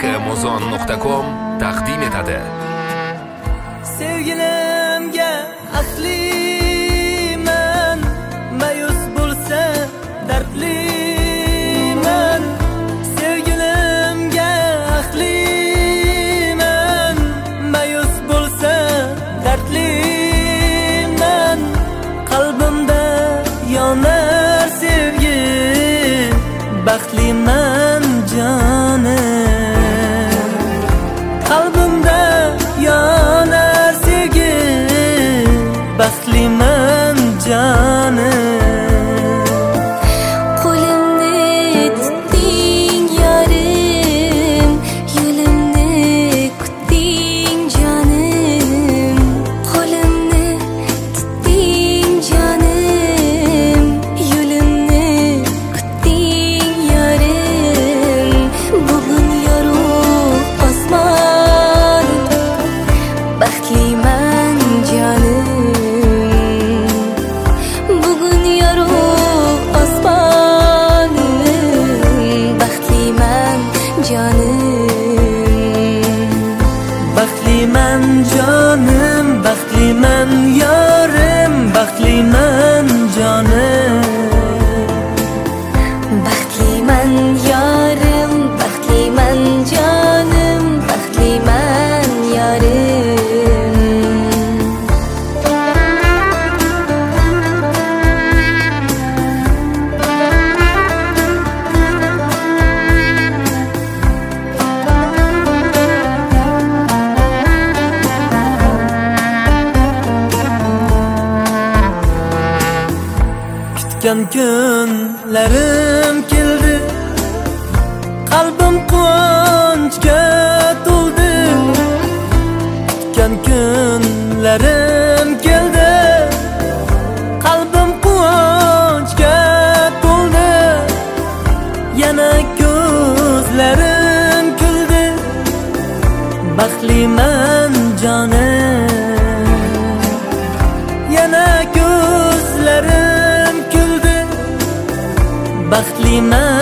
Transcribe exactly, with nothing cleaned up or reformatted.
muzon nuqta com taqdim etadi. Sevgilimga asliman, mayus bo'lsa dardliman. Sevgilimga asliman, mayus bo'lsa dardliman. Qalbimda yonar sevgi, baxtliman jonim. Qalbimda yonar sevgi, baxtliman jonim. Qo'limni tutding yarim, yo'limni kutding jonim. Qo'limni tutding jonim, yo'limni kutding yarim. Bugun yorug' osmon, baxtliman jonim. Bugun yorug' osmon, baxtliman jonim. Baxtliman jonim, baxtliman yorim, baxtliman jonim. Baxtliman yorim, baxtliman jonim, baxtliman yorim. Kutgan kunlarim keldi, qalbim quvonchga to'ldi. Kutgan kunlarim keldi, qalbim quvonchga to'ldi. Yana ko'zlarim kuldi, baxtliman jonim. Yana ko'zlarim kuldi, baxtliman